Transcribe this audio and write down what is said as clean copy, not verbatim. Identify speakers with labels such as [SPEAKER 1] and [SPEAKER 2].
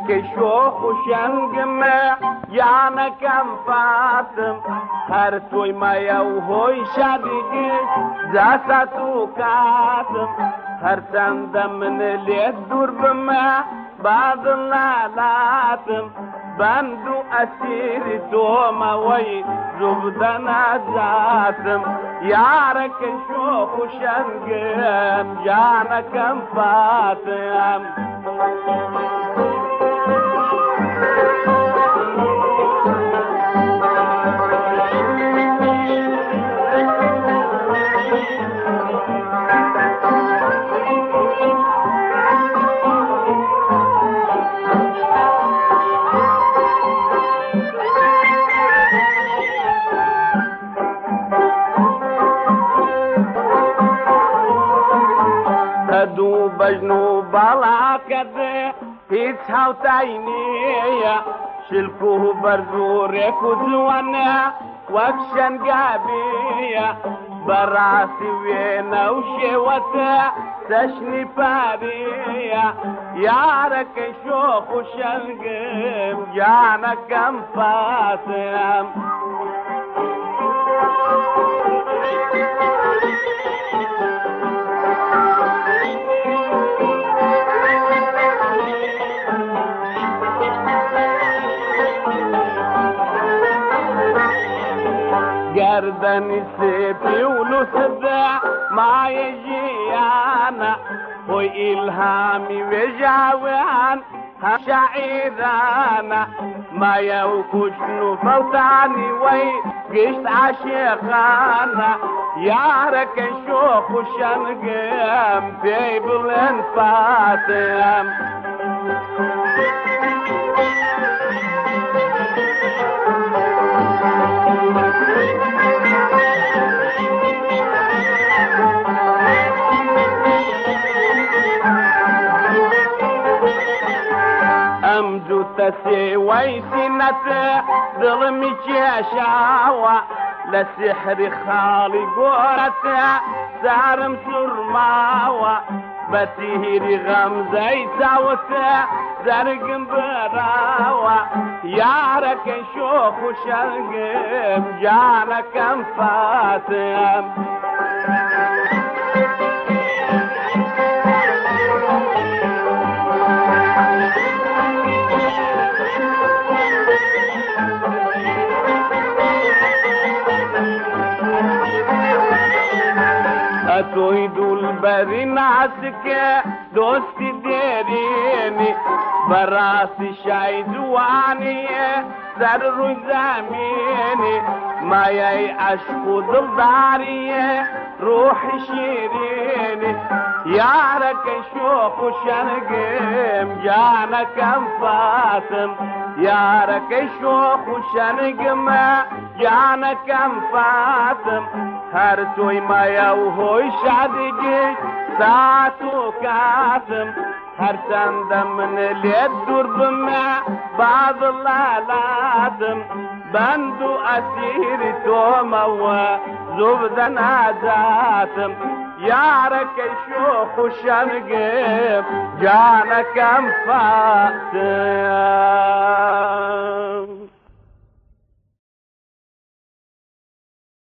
[SPEAKER 1] یارەکەی شۆخ و شەنگمە یانەکەم فاتم هەر تۆی مایە و هۆی شادی گشت جاسات و کاتم هەرچەندە من لێت دوور بمە بادڵ نالاتم بەند و ئەسیری تۆمەوەی زوبدە نەجاتم یارەکەی شۆخ و شەنگم جانەکەم فاتم دوو بەژن و باڵاکەت هیچ هاوتای نییە شلک و بەرز و ڕێک و جوانە وەک شەنگابیە بەڕاستی وێنە و شێوەتە چەشنی پاریە یارەکەی شۆخ و شەنگم جانەکەم فاتم گردنی سپی و لوسدە مایە ژیانە خۆی ئیلهامی وێژاویان هەم شاعیرانە مایە و کوشتن و فەوتانی وەی گشت عاشێقانە یارەکەی شۆخ و شەنگم پێی بڵێن فاتم جوتە سێوەی سینەتە دڵمی کێشاوە لە سحری خاڵی گۆرەتە زارم سوڕماوە بە تیری غەمزەی چاوتە زەرگم بەراوە یارەکەی شۆخ و شەنگم جانەکەم فاتم تۆی دوولبەری ناسکە دۆستی دێرێنی بەڕاستی شای جوانیە سەر ڕووی زەمینی مایەی عەشق و دڵداریە ڕۆحی شیرینی یارەکەی شۆخ و شەنگم جانەکەم فاتم یارەکەی شۆخ و شەنگمە جانەکەم فاتم هەر تۆی مایە و هۆی شادی گشت سات و کاتم هەرچەندە من لێت دوور بمە بادڵ نالاتم بەند و ئەسیری تۆمەوە زوبدە نەجاتم یارەکەی شۆخ و شەنگم جانەکەم فاتم